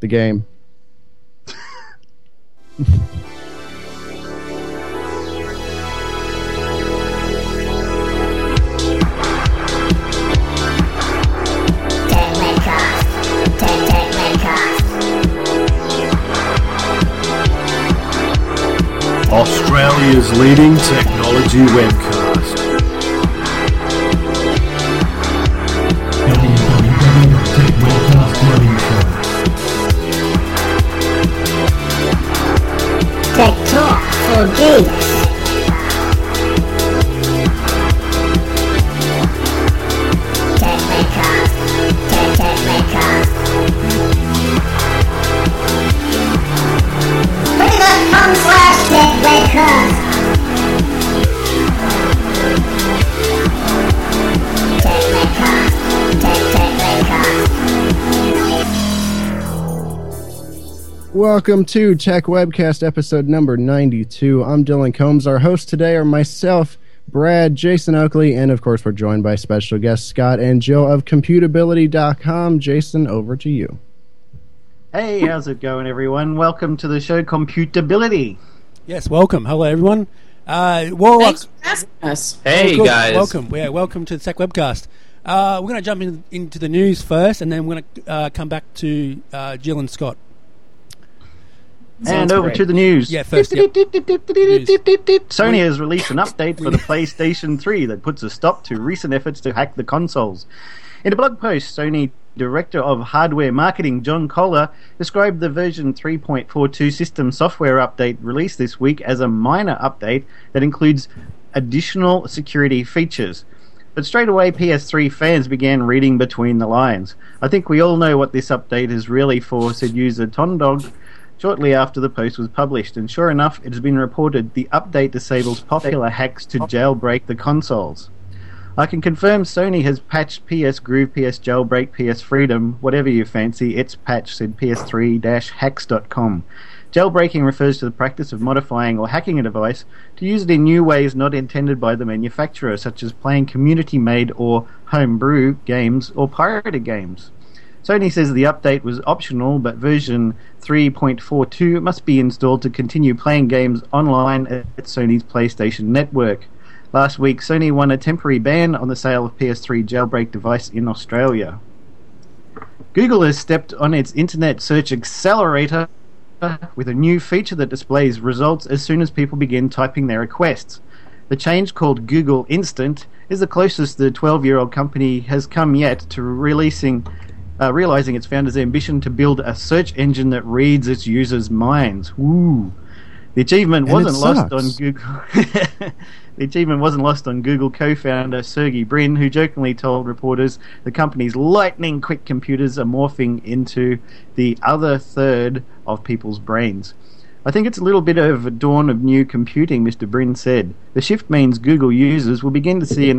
the game. Australia's leading technology webcast. Tech Talk for Geeks. Welcome to Tech Webcast episode number 92. I'm Dylan Combs. Our hosts today are myself, Brad, Jason Oakley, and of course we're joined by special guests Scott and Jill of Computability.com. Jason, over to you. Hey, how's it going, everyone? Welcome to the show Computability. Yes, welcome. Hello, everyone. Thanks for asking us. Hey, guys. Welcome. Yeah, welcome to the Tech Webcast. We're going to jump into the news first, and then we're going to come back to Jill and Scott. And over to the news. Yeah, first. Sony has released an update for the PlayStation 3 that puts a stop to recent efforts to hack the consoles. In a blog post, Sony Director of Hardware Marketing John Kohler described the version 3.42 system software update released this week as a minor update that includes additional security features. But straight away, PS3 fans began reading between the lines. I think we all know what this update is really for, said user Tondog shortly after the post was published, and sure enough, it has been reported the update disables popular hacks to jailbreak the consoles. I can confirm Sony has patched PS Groove, PS Jailbreak, PS Freedom, whatever you fancy, it's patched, said PS3-hacks.com. Jailbreaking refers to the practice of modifying or hacking a device to use it in new ways not intended by the manufacturer, such as playing community-made or homebrew games or pirated games. Sony says the update was optional, but version 3.42 must be installed to continue playing games online at Sony's PlayStation Network. Last week, Sony won a temporary ban on the sale of PS3 jailbreak device in Australia. Google has stepped on its Internet Search Accelerator with a new feature that displays results as soon as people begin typing their requests. The change, called Google Instant, is the closest the 12-year-old company has come yet to realizing its founder's ambition to build a search engine that reads its users' minds. Woo! The achievement wasn't lost on Google. The achievement wasn't lost on Google co-founder Sergey Brin, who jokingly told reporters the company's lightning-quick computers are morphing into the other third of people's brains. I think it's a little bit of a dawn of new computing, Mr. Brin said. The shift means Google users will begin to see an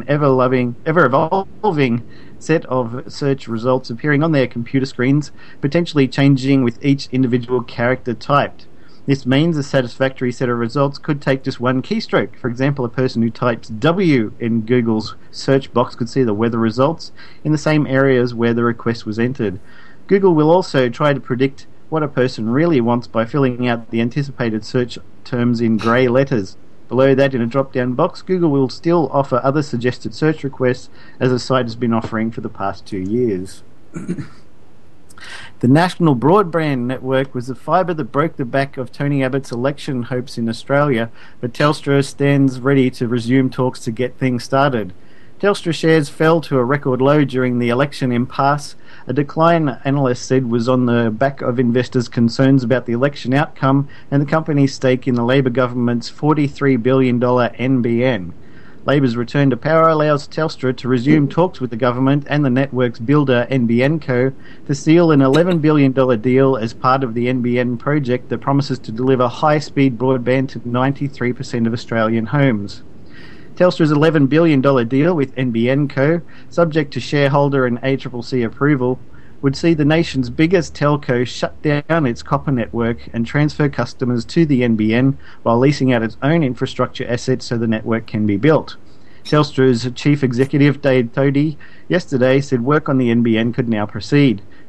ever-evolving set of search results appearing on their computer screens, potentially changing with each individual character typed. This means a satisfactory set of results could take just one keystroke. For example, a person who types W in Google's search box could see the weather results in the same areas where the request was entered. Google will also try to predict what a person really wants by filling out the anticipated search terms in grey letters. Below that, in a drop-down box, Google will still offer other suggested search requests, as the site has been offering for the past 2 years. The National Broadband Network was the fibre that broke the back of Tony Abbott's election hopes in Australia, but Telstra stands ready to resume talks to get things started. Telstra shares fell to a record low during the election impasse, a decline analysts said was on the back of investors' concerns about the election outcome and the company's stake in the Labor government's $43 billion NBN. Labor's return to power allows Telstra to resume talks with the government and the network's builder NBN Co. to seal an $11 billion deal as part of the NBN project that promises to deliver high-speed broadband to 93% of Australian homes. Telstra's $11 billion deal with NBN Co., subject to shareholder and ACCC approval, would see the nation's biggest telco shut down its copper network and transfer customers to the NBN while leasing out its own infrastructure assets so the network can be built. Telstra's chief executive, Dave Thodey, yesterday said work on the NBN could now proceed.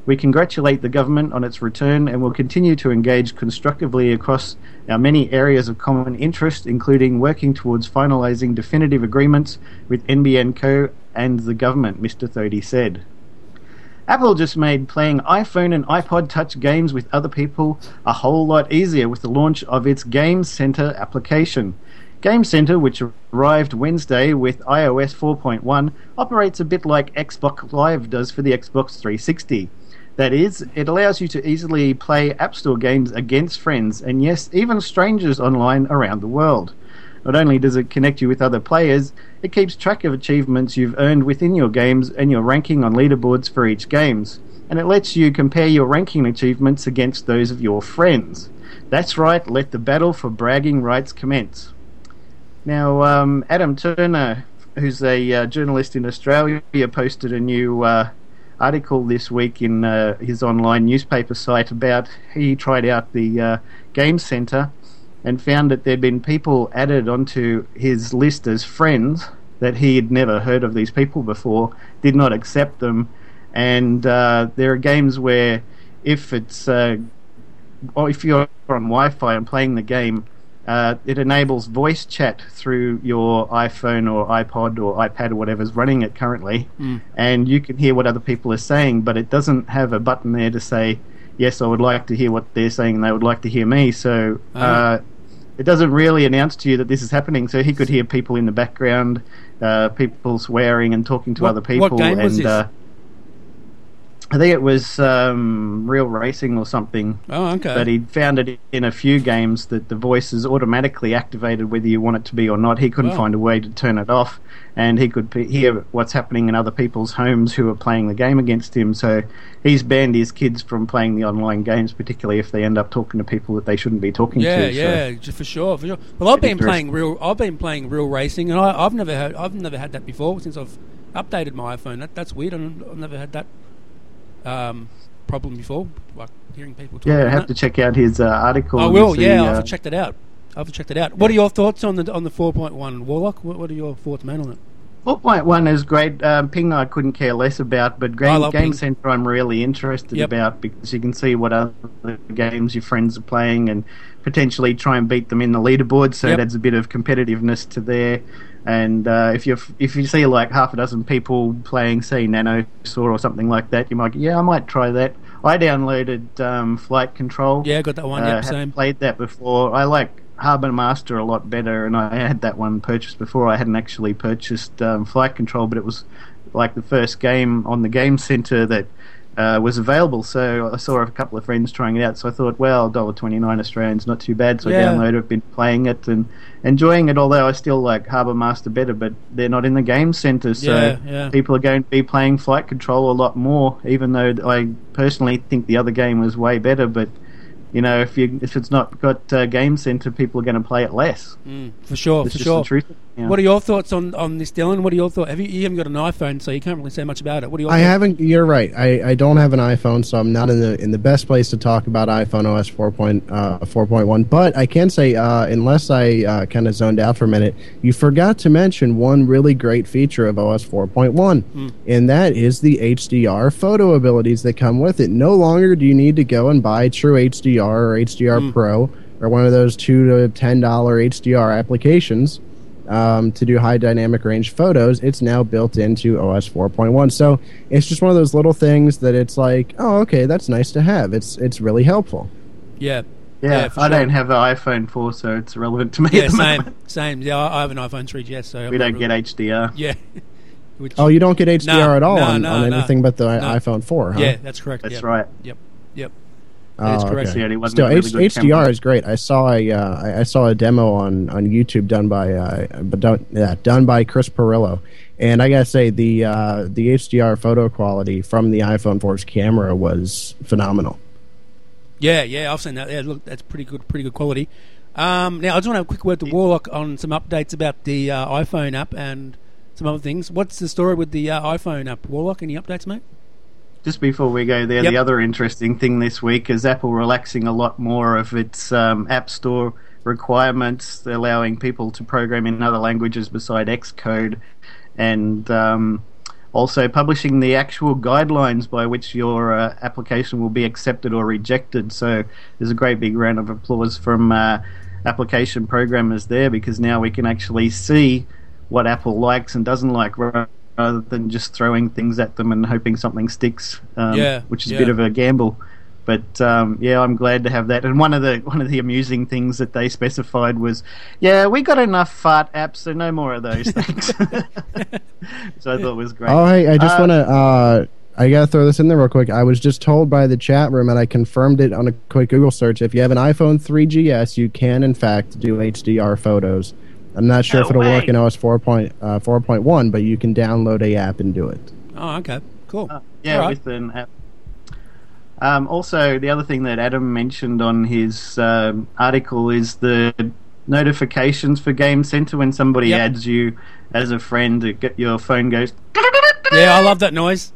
We congratulate the government on its return and will continue to engage constructively across our many areas of common interest, including working towards finalising definitive agreements with NBN Co. and the government, Mr. Thodey said. Apple just made playing iPhone and iPod Touch games with other people a whole lot easier with the launch of its Game Center application. Game Center, which arrived Wednesday with iOS 4.1, operates a bit like Xbox Live does for the Xbox 360. That is, it allows you to easily play App Store games against friends, and yes, even strangers online around the world. Not only does it connect you with other players, it keeps track of achievements you've earned within your games and your ranking on leaderboards for each games, and it lets you compare your ranking achievements against those of your friends. That's right, let the battle for bragging rights commence. Now, Adam Turner, who's a journalist in Australia, posted a new article this week in his online newspaper site about he tried out the Game Center and found that there'd been people added onto his list as friends that he had never heard of these people before, did not accept them, and there are games where if it's or if you're on Wi-Fi and playing the game, it enables voice chat through your iPhone or iPod or iPad or whatever's running it currently, and you can hear what other people are saying, but it doesn't have a button there to say, yes, I would like to hear what they're saying and they would like to hear me. So it doesn't really announce to you that this is happening. So he could hear people in the background, people swearing and talking to other people. What game was this? I think it was Real Racing or something. Oh, okay. But he found it in a few games that the voice is automatically activated whether you want it to be or not. He couldn't find a way to turn it off, and he could hear what's happening in other people's homes who are playing the game against him. So he's banned his kids from playing the online games, particularly if they end up talking to people that they shouldn't be talking to. Yeah, for sure. Well, I've been playing Real Racing, and I've never had that before since I've updated my iPhone. That's weird. I've never had that problem before, like hearing people talk. Yeah, I have that. to check out his article. I will. I'll have to check that out. What are your thoughts on the 4.1 Warlock? What are your thoughts, man, on it? 4.1 is great. Ping I couldn't care less about, but Game Center I'm really interested about because you can see what other games your friends are playing and potentially try and beat them in the leaderboard, so it adds a bit of competitiveness to there. And if you see like half a dozen people playing, say, Nanosaur or something like that, you might I might try that. I downloaded Flight Control. Yeah, I got that one. Same. Played that before. I like Harbour Master a lot better, and I had that one purchased before. I hadn't actually purchased Flight Control, but it was like the first game on the Game Center that was available, so I saw a couple of friends trying it out, so I thought, well, $1.29 Australian's not too bad, so I downloaded it, been playing it and enjoying it, although I still like Harbour Master better, but they're not in the Game Center, so people are going to be playing Flight Control a lot more, even though I personally think the other game was way better, but you know, if it's not got Game Center, people are going to play it less. For sure. The truth. Yeah. What are your thoughts on this, Dylan? What are your thoughts? You haven't got an iPhone, so you can't really say much about it. What are your thoughts? haven't. You're right. I don't have an iPhone, so I'm not in the best place to talk about iPhone OS 4.1. But I can say, unless I kind of zoned out for a minute, you forgot to mention one really great feature of OS 4.1, and that is the HDR photo abilities that come with it. No longer do you need to go and buy True HDR or HDR Pro or one of those $2 to $10 HDR applications to do high dynamic range photos. It's now built into OS 4.1. So it's just one of those little things that it's like, oh, okay, that's nice to have. It's really helpful. Yeah, I don't have an iPhone 4, so it's irrelevant to me at the moment. Same. Yeah, I have an iPhone 3GS, so we don't get HDR. Yeah. You don't get HDR at all on anything but the iPhone 4, huh? Yeah, that's correct. That's right. Yep. That is correct. Okay. Still, HDR is great. I saw a demo on YouTube done by Chris Perillo, and I gotta say the HDR photo quality from the iPhone 4's camera was phenomenal. Yeah, I've seen that. Yeah, look, that's pretty good quality. Now I just want to have a quick word to Warlock on some updates about the iPhone app and some other things. What's the story with the iPhone app, Warlock? Any updates, mate? Just before we go there, the other interesting thing this week is Apple relaxing a lot more of its App Store requirements, allowing people to program in other languages beside Xcode, and also publishing the actual guidelines by which your application will be accepted or rejected. So there's a great big round of applause from application programmers there, because now we can actually see what Apple likes and doesn't like, rather than just throwing things at them and hoping something sticks, which is a bit of a gamble. But I'm glad to have that. And one of the amusing things that they specified was, we got enough fart apps, so no more of those things. So I thought it was great. Oh, hey, I just want to. I gotta throw this in there real quick. I was just told by the chat room, and I confirmed it on a quick Google search. If you have an iPhone 3GS, you can in fact do HDR photos. I'm not sure if it'll work in OS 4.1, but you can download a app and do it. Oh, okay, cool. With an app. Also, the other thing that Adam mentioned on his article is the notifications for Game Center when somebody adds you as a friend. Your phone goes. Yeah, I love that noise.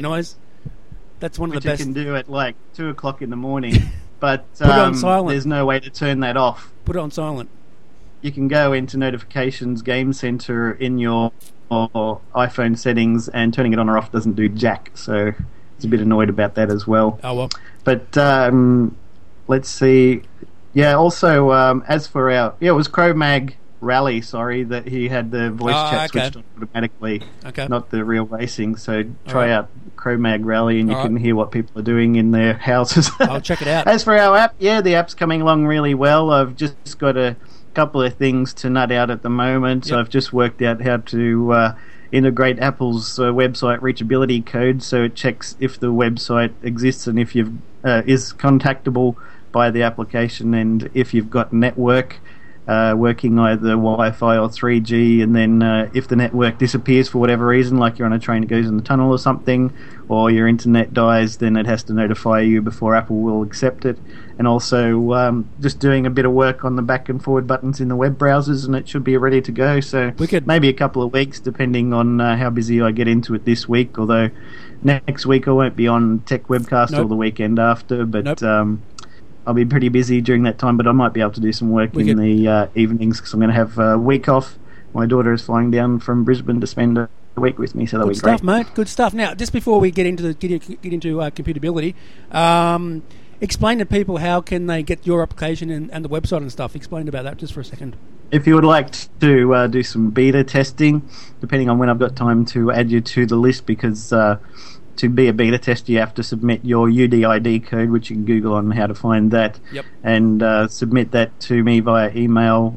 That's one of the best. You can do at like 2 o'clock in the morning, but put it on silent. There's no way to turn that off. Put it on silent. You can go into notifications, Game Center in your iPhone settings, and turning it on or off doesn't do jack. So it's a bit annoyed about that as well. Oh well. But let's see. Yeah. Also, as for it was Cro-Mag Rally. Sorry, that he had the voice chat switched on automatically. Okay. Not the real racing. So try out Cro-Mag Rally, and you can hear what people are doing in their houses. I'll check it out. As for our app, the app's coming along really well. I've just got a couple of things to nut out at the moment. So I've just worked out how to integrate Apple's website reachability code, so it checks if the website exists and if you've is contactable by the application, and if you've got network working either Wi-Fi or 3G, and then if the network disappears for whatever reason, like you're on a train that goes in the tunnel or something, or your internet dies, then it has to notify you before Apple will accept it. And also just doing a bit of work on the back and forward buttons in the web browsers, and it should be ready to go. So maybe a couple of weeks, depending on how busy I get into it this week, although next week I won't be on Tech Webcast or the weekend after, but I'll be pretty busy during that time, but I might be able to do some work in the evenings, because I'm going to have a week off. My daughter is flying down from Brisbane to spend a week with me, so that'll be great. Good stuff, mate. Good stuff. Now, just before we get into computability, explain to people how can they get your application and the website and stuff. Explain about that just for a second. If you would like to do some beta testing, depending on when I've got time to add you to the list, because to be a beta tester, you have to submit your UDID code, which you can Google on how to find that, and submit that to me via email,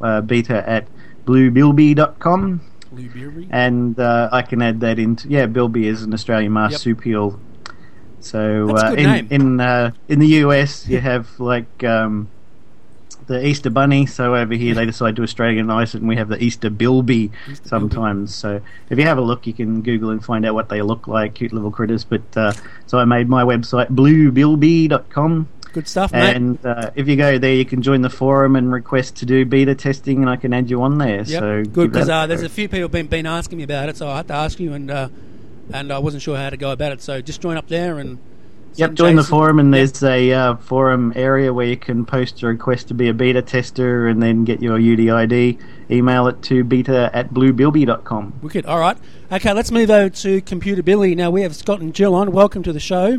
beta@bluebilby.com. Bluebilby? And I can add that into... Yeah, Bilby is an Australian marsupial. So in the US, you have like the Easter Bunny, so over here they decide to Australianise it, and we have the Easter Bilby sometimes. So if you have a look, you can Google and find out what they look like, cute little critters. But so I made my website, bluebilby.com. Good stuff, mate. And if you go there, you can join the forum and request to do beta testing, and I can add you on there. Yep. So good, because there's a few people been asking me about it, so I had to ask you, and I wasn't sure how to go about it. So just join up there and... join the forum, and there's a forum area where you can post a request to be a beta tester, and then get your UDID, email it to beta@bluebilby.com. Wicked. All right. Okay, let's move over to computability. Now, we have Scott and Jill on. Welcome to the show.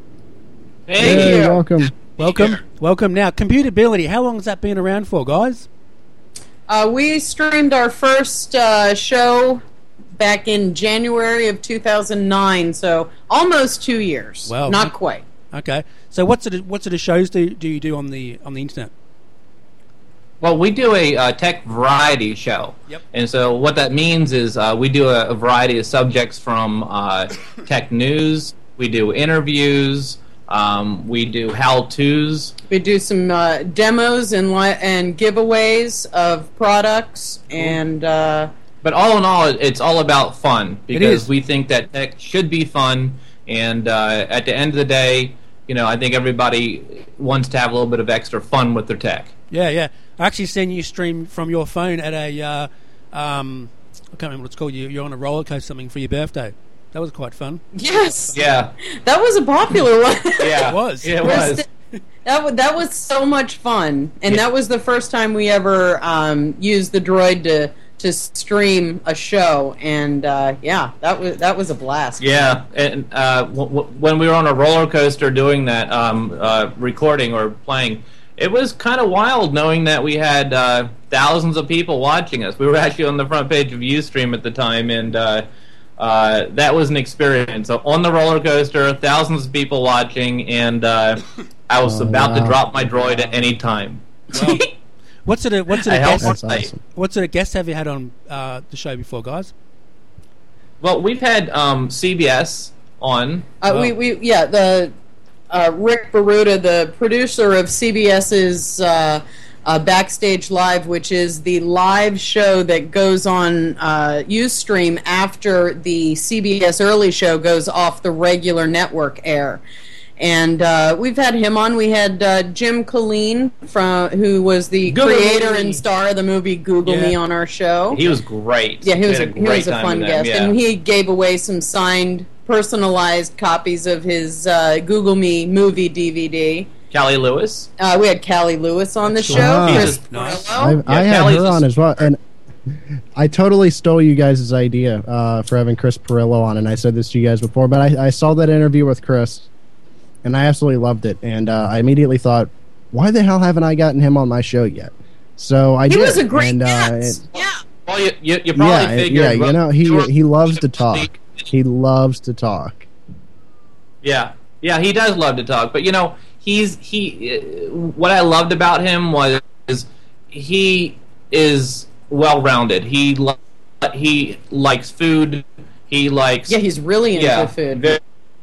Hey, welcome. Welcome. Now, computability, how long has that been around for, guys? We streamed our first show back in January of 2009, so almost 2 years. Well, not quite. Okay, so what sort of shows do you do on the internet? Well, we do a tech variety show. Yep. And so what that means is we do a variety of subjects from tech news, we do interviews, we do how-tos. We do some demos and giveaways of products, and... But all in all, it's all about fun, because we think that tech should be fun, and at the end of the day, I think everybody wants to have a little bit of extra fun with their tech. Yeah. I actually seen you stream from your phone at a, I can't remember what it's called, you're on a roller coaster something for your birthday. That was quite fun. Yes. Yeah. That was a popular one. Yeah. It was. Yeah, it was. That was so much fun, and that was the first time we ever used the droid to to stream a show, and that was a blast. Yeah, and when we were on a roller coaster doing that recording or playing, it was kind of wild knowing that we had thousands of people watching us. We were actually on the front page of Ustream at the time, and that was an experience. So on the roller coaster, thousands of people watching, and I was about to drop my droid at any time. Wow. What sort of guests? Awesome. What sort of guests have you had on the show before, guys? Well, we've had CBS on. Rick Baruta, the producer of CBS's Backstage Live, which is the live show that goes on Ustream after the CBS early show goes off the regular network air. And we've had him on. We had Jim Colleen, who was the creator and star of the movie Google Me, on our show. He was great. Yeah, he was a fun guest. Yeah. And he gave away some signed, personalized copies of his Google Me movie DVD. Callie Lewis. We had Callie Lewis on the show. Wow. Chris Nice. Perillo. I had Callie's her on as well, and I totally stole you guys' idea for having Chris Perillo on, and I said this to you guys before, but I saw that interview with Chris, and I absolutely loved it, and I immediately thought, why the hell haven't I gotten him on my show yet? So I did. He was a great and, guest. Yeah. Well, you probably figured. Yeah, you know, he loves to talk. He loves to talk. Yeah, he does love to talk, but you know, what I loved about him was he is well-rounded. He likes food. He likes he's really into food.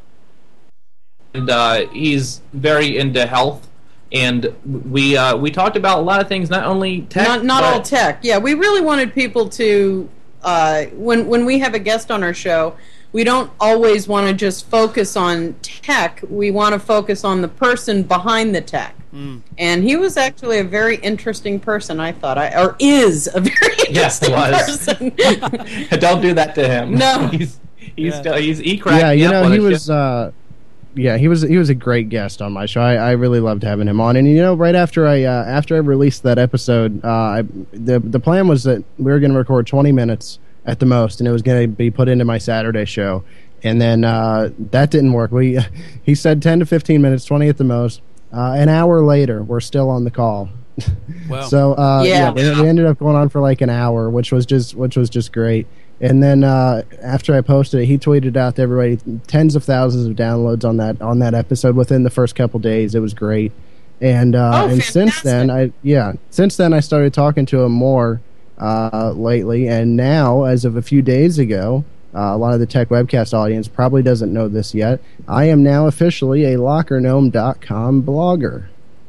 And he's very into health. And we talked about a lot of things, not only tech, not all tech. Yeah, we really wanted people to when we have a guest on our show, we don't always want to just focus on tech. We want to focus on the person behind the tech. And he was actually a very interesting person, I thought. Or is a very interesting person. Don't do that to him. No. he cracked Yeah, me you up know, on he a was show. he was a great guest on my show. I really loved having him on. And you know, right after I released that episode, the plan was that we were going to record 20 minutes at the most, and it was going to be put into my Saturday show. And then that didn't work. He said 10 to 15 minutes, 20 at the most. An hour later, we're still on the call. Wow. So we ended up going on for like an hour, which was just great. And then after I posted it, he tweeted out to everybody tens of thousands of downloads on that episode within the first couple days. It was great. And since then I started talking to him more lately, and now, as of a few days ago, a lot of the Tech Webcast audience probably doesn't know this yet, I am now officially a LockerGnome.com blogger.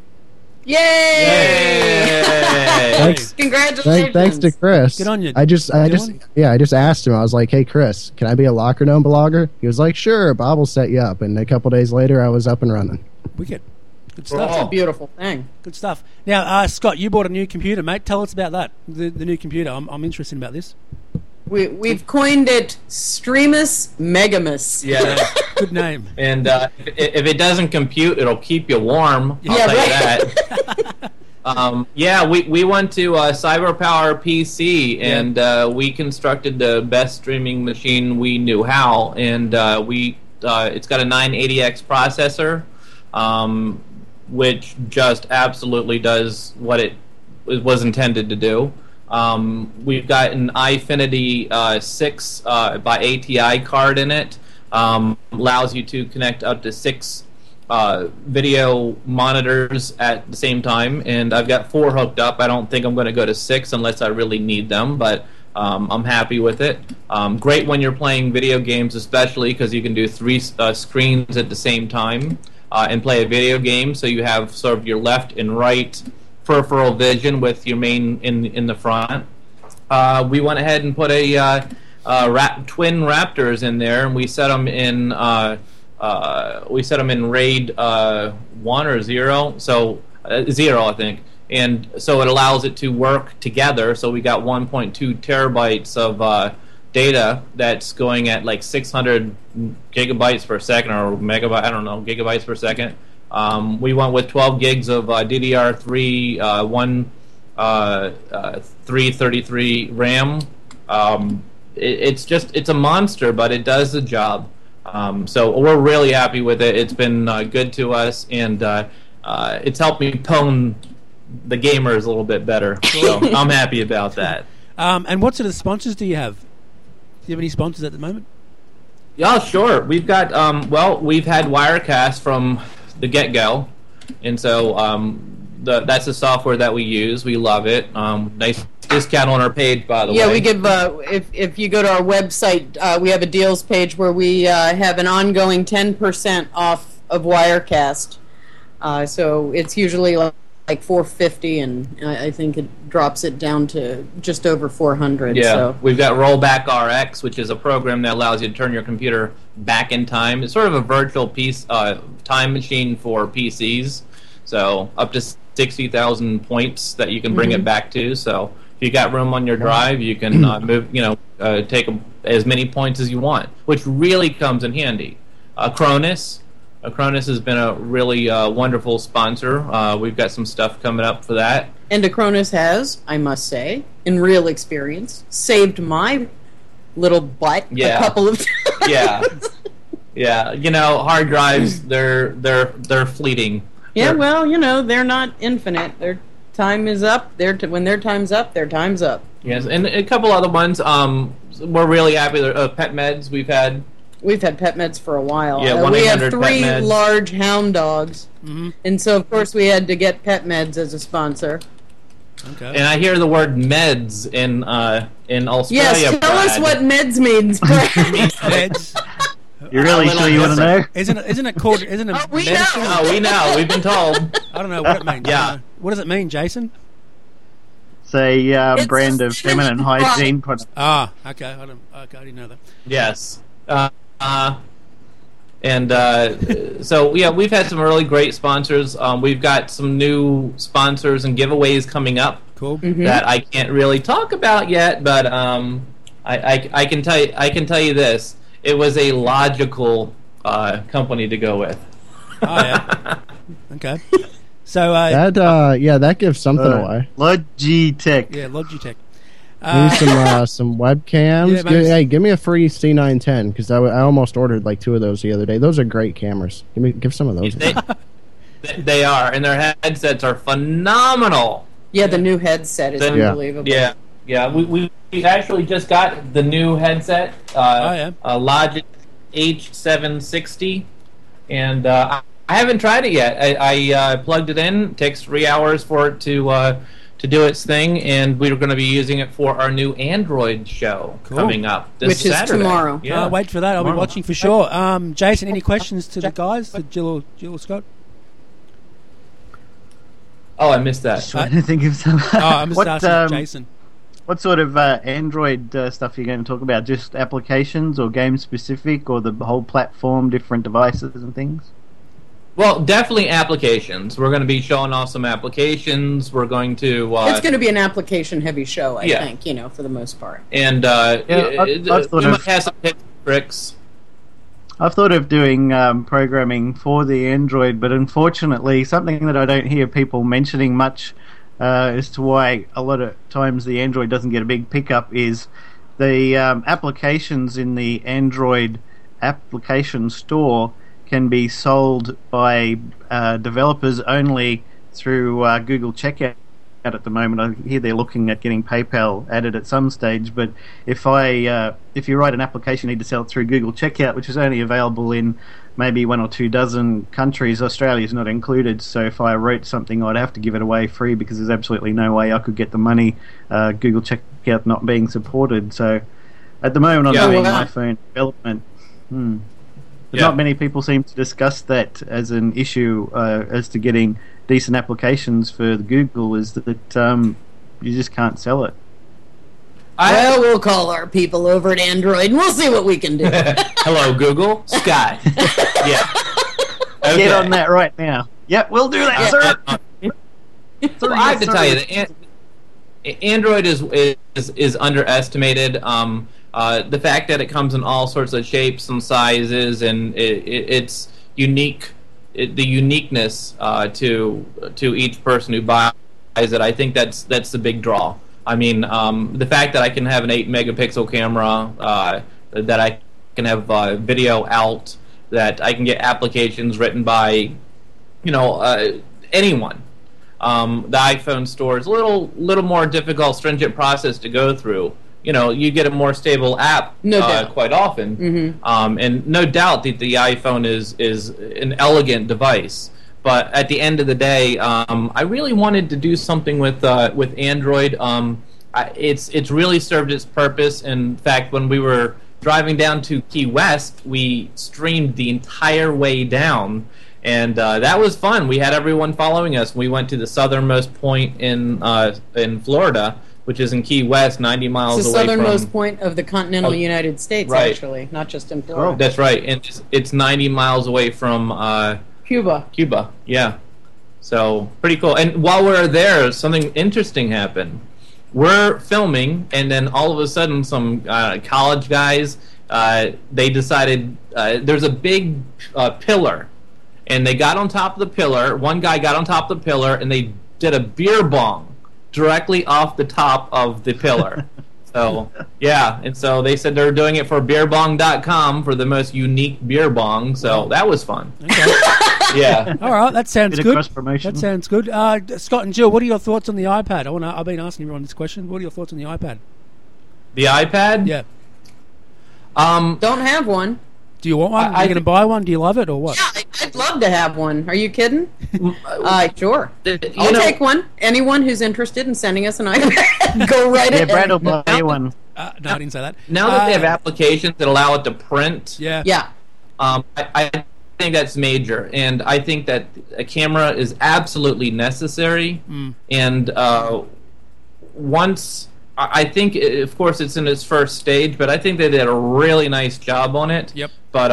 Yay! Thanks. Congratulations! Thanks to Chris. Good on you. I just asked him. I was like, "Hey, Chris, can I be a Locker Gnome blogger?" He was like, "Sure, Bob will set you up." And a couple days later, I was up and running. Wicked. Good stuff. That's a beautiful thing. Good stuff. Now, Scott, you bought a new computer, mate. Tell us about that. The new computer. I'm interested about this. We've coined it Streamus Megamus. Yeah. Good name. And if it doesn't compute, it'll keep you warm. I'll tell you that. We went to CyberPower PC, and we constructed the best streaming machine we knew how. And it's got a 980X processor, which just absolutely does what it was intended to do. We've got an iFinity 6 by ATI card in it. Allows you to connect up to 6 video monitors at the same time, and I've got 4 hooked up. I don't think I'm going to go to 6 unless I really need them, but I'm happy with it. Great when you're playing video games, especially because you can do 3 screens at the same time and play a video game, so you have sort of your left and right peripheral vision with your main in the front. We went ahead and put a twin Raptors in there, and we set them in RAID 1 or 0, so 0 I think, and so it allows it to work together. So we got 1.2 terabytes of data that's going at like 600 gigabytes per second or megabyte, I don't know, gigabytes per second. We went with 12 gigs of DDR3 1 333 RAM. It's a monster, but it does the job. So we're really happy with it. It's been good to us, and it's helped me tone the gamers a little bit better. So I'm happy about that. And what sort of sponsors do you have? Do you have any sponsors at the moment? Yeah, sure. We've got we've had Wirecast from the get-go, and so that's the software that we use. We love it. Nice discount on our page, by the way. Yeah, we give. If you go to our website, we have a deals page where we have an ongoing 10% off of Wirecast. So it's usually like $450, and I think it drops it down to just over $400. Yeah, so. We've got Rollback RX, which is a program that allows you to turn your computer back in time. It's sort of a virtual time machine for PCs. So up to 60,000 points that you can bring it back to. So if you got room on your drive, you can move. Take as many points as you want, which really comes in handy. Cronus has been a really wonderful sponsor. We've got some stuff coming up for that. And Acronis has, I must say, in real experience, saved my little butt a couple of times. Yeah. Hard drives, they're fleeting. Yeah, well, they're not infinite. Their time is up. When their time's up, their time's up. Yes, and a couple other ones. We're really happy. Pet Meds we've had. We've had Pet Meds for a while. Yeah, we have 3 large hound dogs, and so of course we had to get Pet Meds as a sponsor. Okay. And I hear the word meds in Australia. Yes, tell us what meds means. Meds. You really sure you want to know? Isn't it called? Isn't it? We medicine? know. Oh, we know. We've been told. I don't know what it means. Yeah. What does it mean, Jason? It's a brand of feminine hygiene product. Ah, okay. I didn't know that. Yes. So yeah, we've had some really great sponsors. We've got some new sponsors and giveaways coming up. Cool. That I can't really talk about yet, but I can tell you this: it was a logical company to go with. Oh yeah. Okay. So that gives something away. Logitech. Yeah, Logitech. Maybe some webcams. Yeah, give me a free C910 because I almost ordered like 2 of those the other day. Those are great cameras. Give some of those. They are, and their headsets are phenomenal. Yeah, the new headset is unbelievable. Yeah. We actually just got the new headset, Logitech H760, and I haven't tried it yet. I plugged it in. It takes 3 hours for it to do its thing, and we're going to be using it for our new Android show coming up this Which is Saturday. Tomorrow. Yeah. Wait for that. I'll be watching for sure. Jason, any questions to the guys, to Jill or Scott? Oh, I missed that. Trying to think of some. I'm just asking Jason. What sort of Android stuff are you going to talk about? Just applications or game specific, or the whole platform, different devices and things? Well, definitely applications. We're going to be showing off some applications. We're going to... it's going to be an application-heavy show, I think, for the most part. And we might have some tips and tricks. I've thought of doing programming for the Android, but unfortunately, something that I don't hear people mentioning much as to why a lot of times the Android doesn't get a big pickup is the applications in the Android application store can be sold by developers only through Google Checkout at the moment. I hear they're looking at getting PayPal added at some stage, but if you write an application, you need to sell it through Google Checkout, which is only available in maybe 1 or 2 dozen countries. Australia's not included, so if I wrote something, I'd have to give it away free because there's absolutely no way I could get the money, Google Checkout not being supported. So at the moment I'm doing iPhone development. But not many people seem to discuss that as an issue as to getting decent applications for the Google, is that you just can't sell it. Well, we'll call our people over at Android and we'll see what we can do. Hello, Google. Scott. Yeah. Okay. Get on that right now. Yep, we'll do that, sir. Well, I have to tell you, Android is underestimated. The fact that it comes in all sorts of shapes and sizes, and it's unique, the uniqueness to each person who buys it, I think that's the big draw. I mean, the fact that I can have an 8 megapixel camera, that I can have video out, that I can get applications written by, anyone. The iPhone store is a little more difficult, stringent process to go through. You get a more stable app quite often, and no doubt that the iPhone is an elegant device. But at the end of the day, I really wanted to do something with Android. It's really served its purpose. In fact, when we were driving down to Key West, we streamed the entire way down, and that was fun. We had everyone following us. We went to the southernmost point in Florida, which is in Key West, 90 miles away from... It's the southernmost point of the continental United States, right. Actually, not just in Florida. That's right, and it's 90 miles away from... Cuba, yeah. So, pretty cool. And while we're there, something interesting happened. We're filming, and then all of a sudden some college guys, they decided there's a big pillar, and they got on top of the pillar. One guy got on top of the pillar, and they did a beer bong directly off the top of the pillar. So, yeah, and so they said they're doing it for beerbong.com for the most unique beer bong, so that was fun. Okay. Yeah. All right, that sounds Bit of good. cross-promotion. That sounds good. Scott and Jill, what are your thoughts on the iPad? I've been asking everyone this question. What are your thoughts on the iPad? The iPad? Yeah. Don't have one. Do you want one? Are you going to buy one? Do you love it or what? Yeah, I'd love to have one. Are you kidding? Sure. I'll know- take one. Anyone who's interested in sending us an iPad, go right ahead. Brad will buy you one. No, I didn't say that. Now that they have applications that allow it to print, Yeah. I think that's major, and I think that a camera is absolutely necessary. And once, I think, of course, it's in its first stage, but I think they did a really nice job on it. Yep. But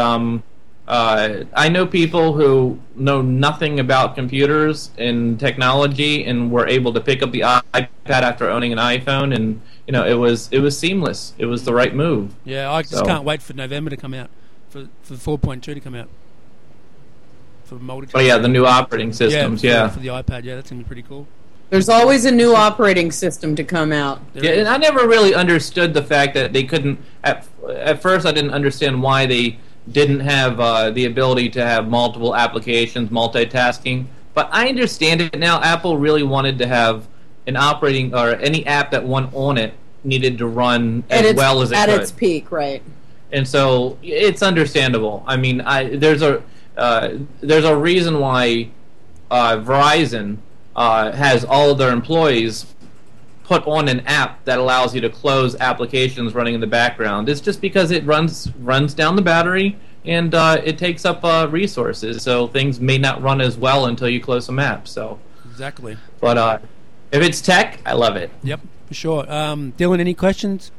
I know people who know nothing about computers and technology, and were able to pick up the iPad after owning an iPhone, and it was seamless. It was the right move. Yeah, I just can't wait for November to come out, for 4.2 to come out. For multi. Oh yeah, the new operating systems. For the iPad. Yeah, that's gonna be pretty cool. There's always a new operating system to come out. Yeah, and I never really understood the fact that they couldn't. At first, I didn't understand why they didn't have the ability to have multiple applications, multitasking. But I understand it now. Apple really wanted to have an operating, or any app that won on it needed to run as well as it could. At its peak, right. And so it's understandable. I mean, there's a reason why Verizon has all of their employees put on an app that allows you to close applications running in the background. It's just because it runs down the battery, and it takes up resources, so things may not run as well until you close some apps. So Exactly. But if it's tech, I love it. Yep, for sure. Dylan, any questions?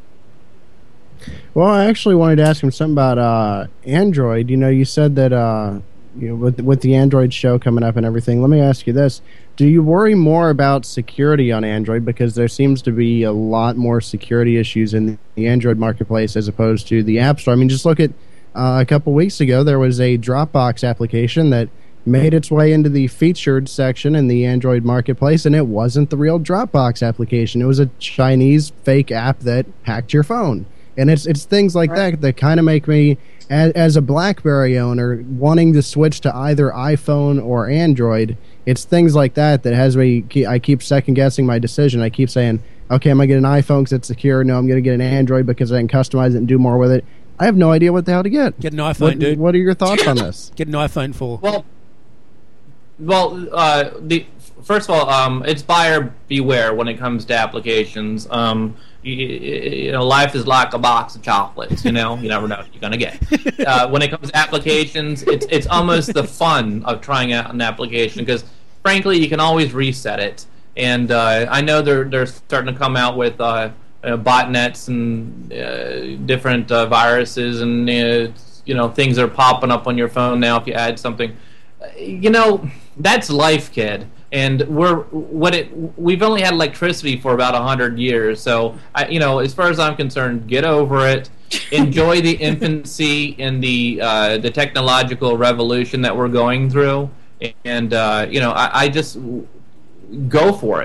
Well, I actually wanted to ask him something about Android. You said that with the Android show coming up and everything. Let me ask you this: do you worry more about security on Android, because there seems to be a lot more security issues in the Android marketplace as opposed to the App Store? I mean, just look at a couple weeks ago, there was a Dropbox application that made its way into the featured section in the Android marketplace, and it wasn't the real Dropbox application. It was a Chinese fake app that hacked your phone. And it's things like that kind of make me, as a BlackBerry owner, wanting to switch to either iPhone or Android. It's things like that has me. I keep second guessing my decision. I keep saying, okay, I'm gonna get an iPhone because it's secure. No, I'm gonna get an Android because I can customize it and do more with it. I have no idea what the hell to get. Get an iPhone, dude. What are your thoughts on this? Get an iPhone 4. First of all, it's buyer beware when it comes to applications. Life is like a box of chocolates. You never know what you're gonna get. When it comes to applications, it's almost the fun of trying out an application, because frankly, you can always reset it. And I know they're starting to come out with botnets and different viruses, and things are popping up on your phone now if you add something. That's life, kid. And we've only had electricity for about 100 years, so as far as I'm concerned, get over it. Enjoy the infancy and the technological revolution that we're going through, and I just go for it.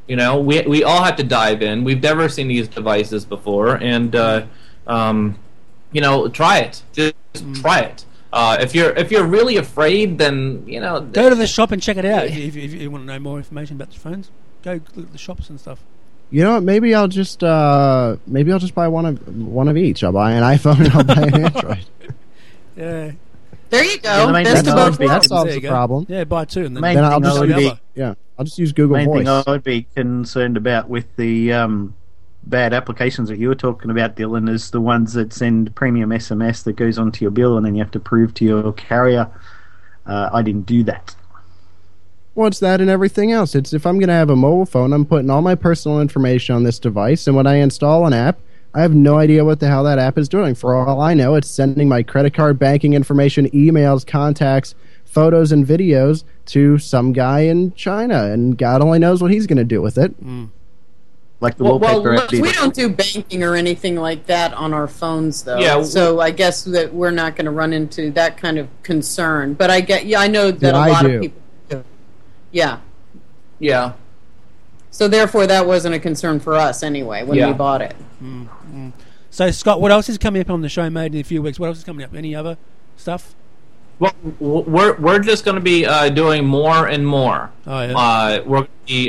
You know, we all have to dive in. We've never seen these devices before, and you know, try it. Just try it. If you're really afraid, then you know, go to the shop and check it out. If you want to know more information about the phones, go look at the shops and stuff. You know what? Maybe I'll just buy one of each. I'll buy an iPhone and I'll buy an Android. Yeah. There you go. Yeah, Best of both that worlds. solves There you the go. problem. Yeah, buy two and then Main Then I'll thing just I would the be, other. I'll just use Google main Voice. thing I would be concerned about with the bad applications that you were talking about, Dylan, is the ones that send premium SMS that goes onto your bill and then you have to prove to your carrier, I didn't do that. Well, it's that and everything else. It's if I'm going to have a mobile phone, I'm putting all my personal information on this device, and when I install an app, I have no idea what the hell that app is doing. For all I know, it's sending my credit card, banking information, emails, contacts, photos, and videos to some guy in China, and God only knows what he's going to do with it. Like the wallpaper app did. We don't do banking or anything like that on our phones, though. Yeah, so I guess that we're not going to run into that kind of concern. But I know that Yeah, a I lot do. of people do. Yeah. Yeah. So therefore, that wasn't a concern for us anyway when we bought it. So Scott, what else is coming up on the show made in a few weeks? What else is coming up? Any other stuff? Well, we're just going to be doing more and more. Oh, yeah. We're going to be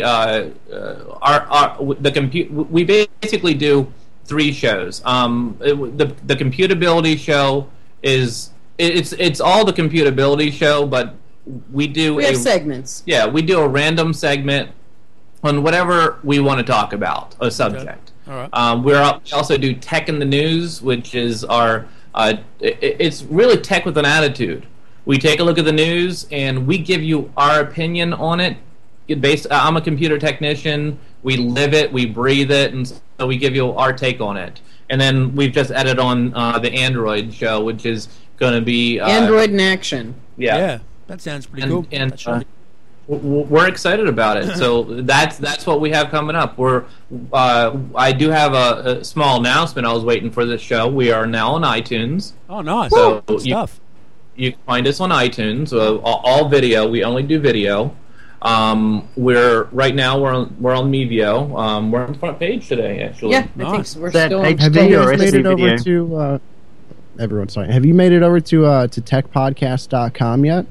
the compute. We basically do 3 shows. The computability show is it's all the computability show, but we have segments. Yeah, we do a random segment on whatever we want to talk about, a subject. Okay. All right. We also do Tech in the News, which is our it's really tech with an attitude. We take a look at the news and we give you our opinion on it. I'm a computer technician. We live it, we breathe it, and so we give you our take on it. And then we've just added on the Android show, which is going to be Android in action. Yeah, that sounds pretty cool. And That's right. we're excited about it. So that's what we have coming up. I do have a small announcement. I was waiting for this show. We are now on iTunes. Oh, nice. So Good stuff. You can find us on iTunes. All video. We only do video. We're right now we're on Mevio. We're on the front page today, actually. Yeah, Nice. I think we're That still. HD Have you or guys made SD it over video? to everyone's sorry? Have you made it over to techpodcast.com yet?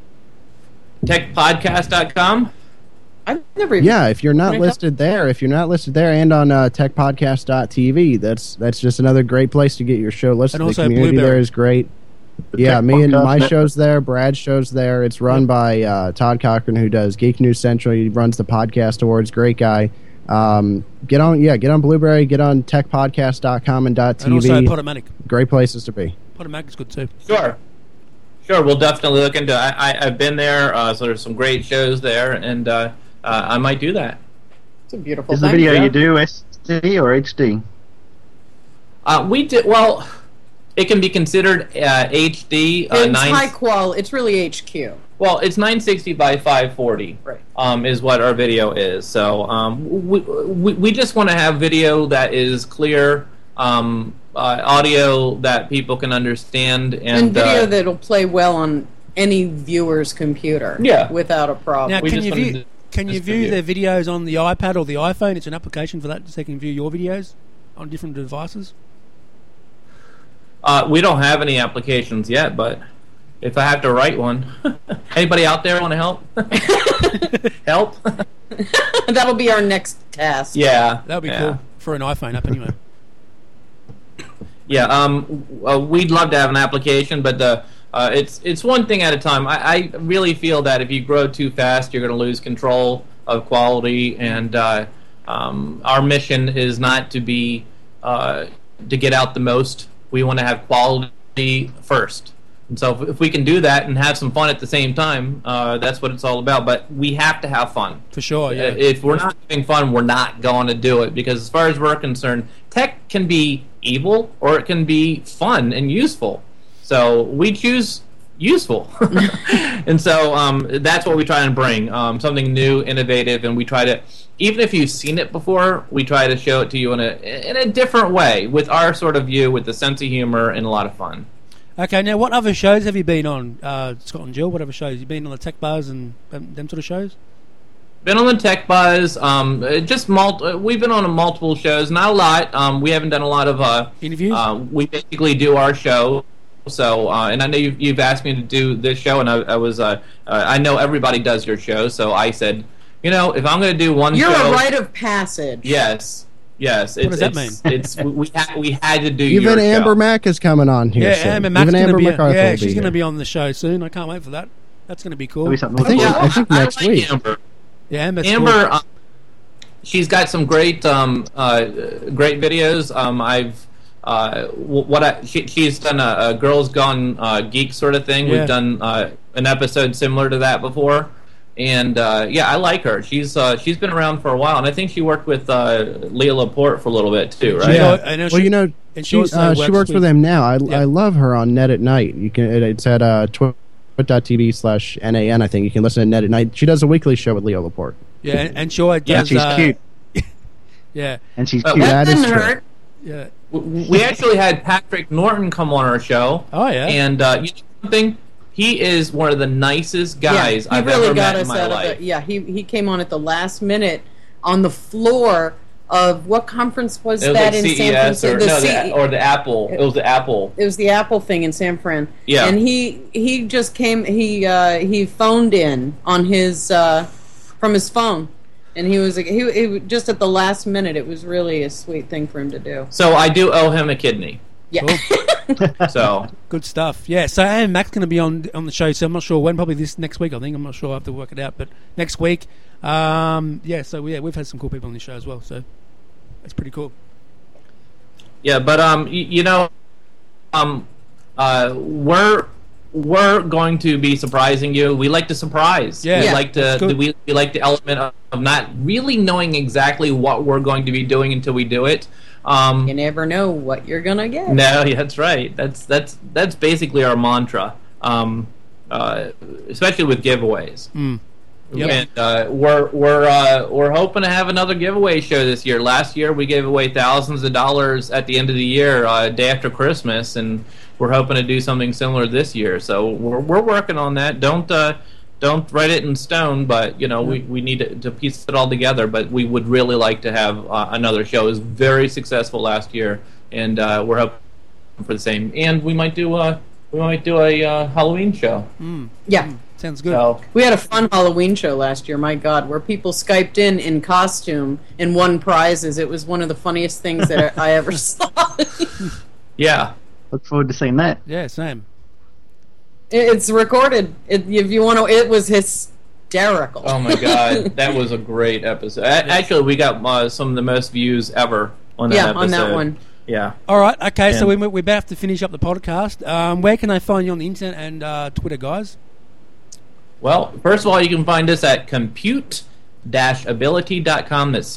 Techpodcast.com. I've never even. Yeah, if you're not Right. listed there, and on techpodcast.tv, that's just another great place to get your show listed. And also the community Blueberry. there is great. The Yeah, Tech me and Podcast my Network. show's there. Brad's show's there. It's run by Todd Cochran, who does Geek News Central. He runs the Podcast Awards. Great guy. Get on Blueberry. Get on techpodcast.com and And also .tv. Podomatic. Great places to be. Podomatic is good too. Sure. We'll definitely look into. I've been there, so there's some great shows there, and I might do that. It's a beautiful Is the thing. video yeah. you do SD or HD? We did well. It can be considered HD. It's high quality. It's really HQ. Well, it's 960 by 540. Right. Is what our video is. So we just want to have video that is clear, audio that people can understand, And video that'll play well on any viewer's computer. Yeah. Without a problem. Now, We can just you wanted view? to- Can you just view review. their videos on the iPad or the iPhone? It's an application for that, so they can view your videos on different devices. We don't have any applications yet, but if I have to write one, anybody out there want to help? Help? That'll be our next task. Yeah, That would be yeah. cool for an iPhone app, anyway. Yeah, we'd love to have an application, but it's one thing at a time. I really feel that if you grow too fast, you're going to lose control of quality, and our mission is not to be to get out the most. We want to have quality first. And so if we can do that and have some fun at the same time, that's what it's all about. But we have to have fun. For sure, yeah. If we're not having fun, we're not going to do it. Because as far as we're concerned, tech can be evil or it can be fun and useful. So we choose useful. And so that's what we try and bring, something new, innovative, and we try to, even if you've seen it before, we try to show it to you in a different way, with our sort of view, with a sense of humor and a lot of fun. Okay, now what other shows have you been on, Scott and Jill? What other shows? You been on the tech bars and them sort of shows? Been on the Tech Buzz. We've been on multiple shows, not a lot. We haven't done a lot of interviews. We basically do our show. So, and I know you've asked me to do this show, and I know everybody does your show. So I said, if I'm going to do one You're show, a rite of passage. Yes. What does that mean? We had to do Even your Amber show. Mack is coming on here. Yeah, soon. Amber Mack's Even going to Amber be. McCarthy Yeah, will she's be going to here. be on the show soon. I can't wait for that. That's going to be cool. That'll be something to I think, look I think next like week. Amber. Yeah, Amber's Amber, cool. she's got some great great videos. She's done a Girls Gone Geek sort of thing. Yeah. We've done an episode similar to that before, and I like her. She's been around for a while, and I think she worked with Leah Laporte for a little bit too, right? Yeah. I know Well, and she also she works works with him now. I Yeah. love her on Net at Night. You can it's at twit.tv/NAN. I think you can listen to Net at Night. She does a weekly show with Leo Laporte. Yeah, and Joy Yeah, does. she's cute. Yeah, And she's But cute. That That is didn't true. hurt. yeah. We actually had Patrick Norton come on our show. Oh yeah. And you know something? He is one of the nicest guys Yeah, he I've really ever got met in us my out life. of it. Yeah, he came on at the last minute on the floor of what conference was It was that like in San CES Francisco? or the Apple. It was the Apple. It was the Apple thing in San Fran. Yeah. And he just came. He phoned in on his from his phone, and he was he just at the last minute. It was really a sweet thing for him to do. So I do owe him a kidney. Yeah. Cool. So Good stuff. Yeah, so Anne Mac's going to be on the show, so I'm not sure when. Probably this next week, I think. I'm not sure. I have to work it out, but next week. We've had some cool people on the show as well, so it's pretty cool. yeah, but we're going to be surprising you. We like to surprise. Yeah. we Yeah, like that's to good. we like the element of not really knowing exactly what we're going to be doing until we do it. You never know what you're gonna get. No, yeah, that's right. That's basically our mantra, especially with giveaways. Yep. And we're hoping to have another giveaway show this year. Last year we gave away thousands of dollars at the end of the year, day after Christmas, and we're hoping to do something similar this year. So we're working on that. Don't write it in stone, but we need to piece it all together. But we would really like to have another show. It was very successful last year, and we're hoping for the same. And we might do a Halloween show. Yeah. Sounds good. So We had a fun Halloween show last year, my God, where people Skyped in costume and won prizes. It was one of the funniest things that I ever saw. yeah. Look forward to seeing that. Yeah, same. It's recorded. If you want to, it was hysterical. Oh my God, that was a great episode. Actually, we got some of the most views ever on that episode. on that one. Yeah. All right, okay, so And- we about have to finish up the podcast. Where can I find you on the internet and Twitter, guys? Well, first of all, you can find us at compute-ability.com. That's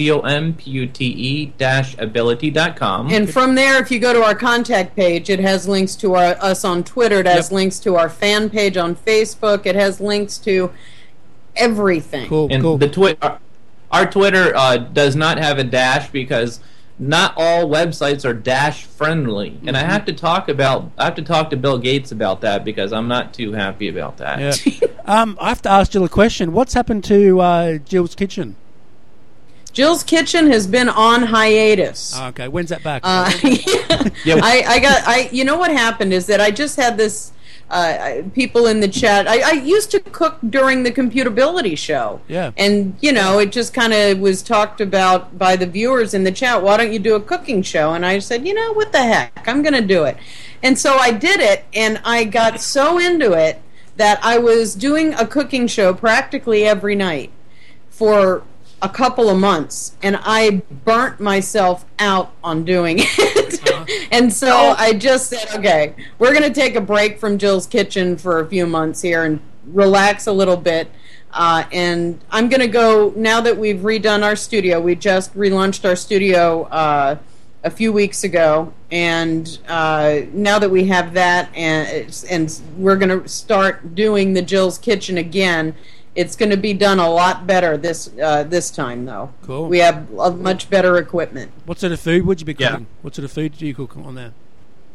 compute-ability.com. And from there, if you go to our contact page, it has links to us on Twitter. It has links to our fan page on Facebook. It has links to everything. Cool, And cool. our Twitter does not have a dash because not all websites are dash friendly. And I have to talk to Bill Gates about that because I'm not too happy about that. Yeah. I have to ask Jill a question. What's happened to Jill's Kitchen? Jill's Kitchen has been on hiatus. Oh, okay, when's that back? Yeah. You know what happened is that I just had this people in the chat. I used to cook during the Computability show. Yeah. And, it just kind of was talked about by the viewers in the chat. Why don't you do a cooking show? And I said, what the heck? I'm going to do it. And so I did it, and I got so into it that I was doing a cooking show practically every night for a couple of months, and I burnt myself out on doing it. And so I just said, okay, we're going to take a break from Jill's Kitchen for a few months here and relax a little bit. And I'm going to go, now that we've redone our studio, we just relaunched our studio a few weeks ago, and now that we have that, and we're going to start doing the Jill's Kitchen again. It's going to be done a lot better this time, though. Cool. We have much better equipment. What sort of food would you be Yeah. cooking? What sort of food do you cook on there?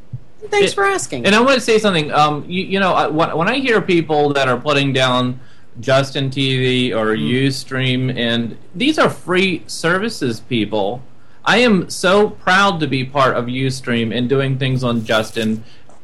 Thanks for asking. And I want to say something. When I hear people that are putting down Justin TV or Ustream, and these are free services, people. I am so proud to be part of Ustream and doing things on Justin.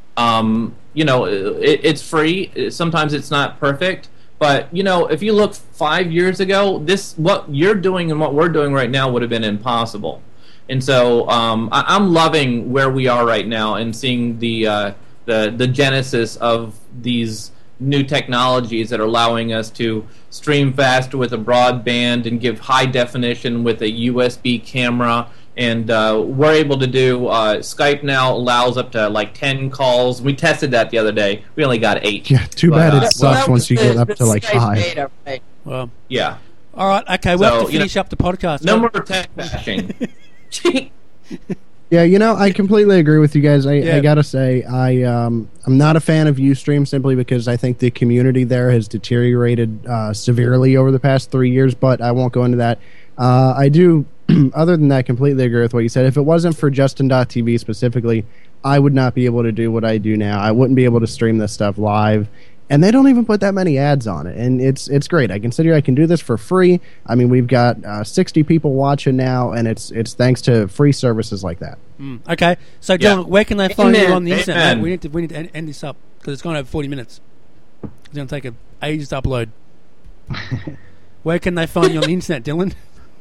It's free. Sometimes it's not perfect, but if you look 5 years ago, what you're doing and what we're doing right now would have been impossible. And so I'm loving where we are right now and seeing the genesis of these new technologies that are allowing us to stream faster with a broadband and give high definition with a USB camera. And we're able to do Skype now allows up to like 10 calls. We tested that the other day. We only got 8. Yeah, too bad it sucks once you get up to like 5. Beta, right? Well, yeah. All right, okay, we'll have to finish up the podcast. No more tech bashing. Yeah, I completely agree with you guys. I gotta say, I'm not a fan of Ustream simply because I think the community there has deteriorated severely over the past 3 years, but I won't go into that. I do, other than that, completely agree with what you said. If it wasn't for Justin.tv specifically, I would not be able to do what I do now. I wouldn't be able to stream this stuff live. And they don't even put that many ads on it. And it's great. I consider I can do this for free. I mean, we've got 60 people watching now, and it's thanks to free services like that. Okay. So, Dylan, where can they find you on the internet? We need to end this up because it's gone over 40 minutes. It's going to take ages to upload. Where can they find you on the internet, Dylan?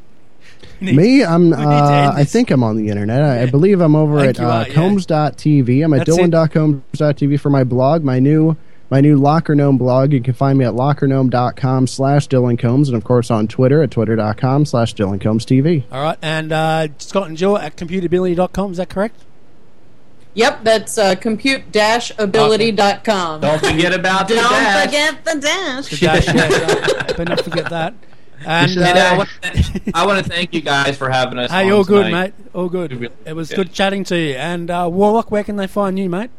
Me, I think I'm on the internet. I believe I'm over at Combs.tv. I'm at Dylan.combs.tv for my blog, my new Locker Gnome blog. You can find me at lockergnome.com/Dylan Combs, and of course on Twitter at twitter.com/Dylan Combs TV. All right, and Scott and Jill at computability.com. Is that correct? Yep, that's compute-ability.com. Don't forget about the dash. Don't forget the dash. The dash, better not forget that. And I want to thank you guys for having us. Hey, on all good, tonight. mate. All good. It was good chatting to you. And Warlock, where can they find you, mate?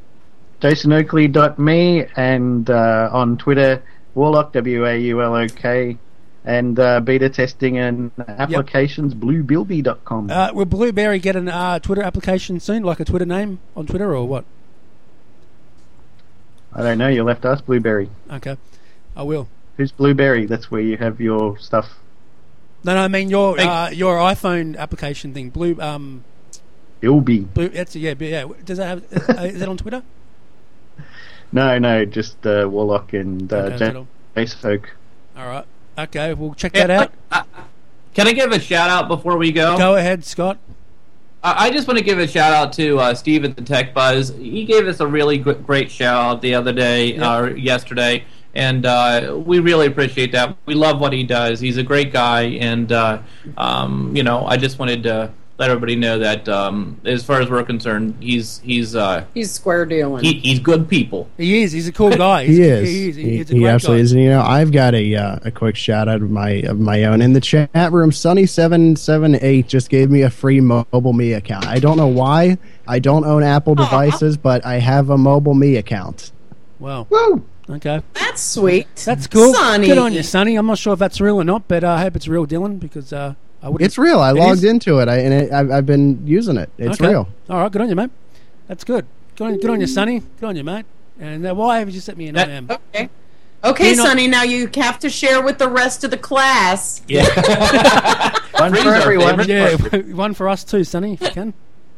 JasonOakley.me and on Twitter, Warlock, WAULOK, and beta testing and applications, bluebilby.com. Will Blueberry get a Twitter application soon, like a Twitter name on Twitter, or what? I don't know. You'll have to ask Blueberry. Okay, I will. Who's Blueberry? That's where you have your stuff. No, I mean your iPhone application thing. Bilby. That's yeah. Does that have? Is it on Twitter? No, just Warlock and Jace Oak. All right. Okay, we'll check that out. Can I give a shout out before we go? Go ahead, Scott. I just want to give a shout out to Steve at the Tech Buzz. He gave us a really great shout out the other day, yesterday, and we really appreciate that. We love what he does. He's a great guy, and I just wanted to let everybody know that as far as we're concerned, he's square dealing. He's good people. He is. He's a cool guy. He is. He's a he great absolutely guy. is. And, I've got a quick shout out of my own in the chat room. Sunny778 just gave me a free Mobile Me account. I don't know why. I don't own Apple devices, but I have a Mobile Me account. Wow. Woo! Okay. That's sweet. That's cool. Sonny. Good on you, Sonny. I'm not sure if that's real or not, but I hope it's real, Dylan, because it's real. I logged into it, I've been using it. It's real. All right, good on you, mate. That's good. Good on you, Sonny. Good on you, mate. And why have you just sent me an IM? Okay, Sonny. Now you have to share with the rest of the class. Yeah. One for everyone. Yeah, one for us too, Sonny, if you can.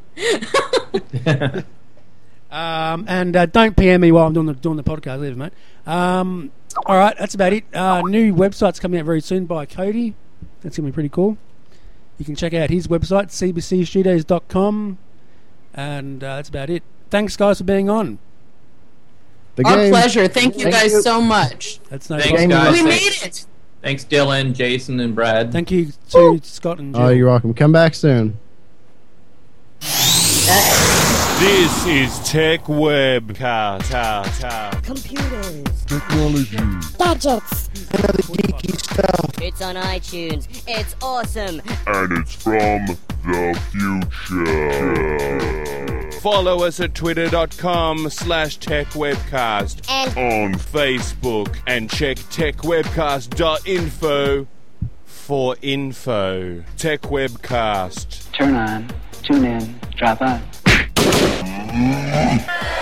And don't PM me while I'm doing the podcast, either, mate. All right, that's about it. New website's coming out very soon by Cody. That's gonna be pretty cool. You can check out his website, cbcstudios.com, and that's about it. Thanks, guys, for being on. Our pleasure. Thank you guys so much. That's no Thanks, problem. guys. We made it. Thanks, Dylan, Jason, and Brad. Thank you to Scott and Jill. Oh, you're welcome. Come back soon. This is Tech Webcast. Computers, Technology. gadgets, Another geeky stuff. it's on iTunes, it's awesome. And it's from the future. Follow us at twitter.com/techwebcast And on Facebook and check techwebcast.info for info. Tech Webcast. Turn on, tune in, drop on.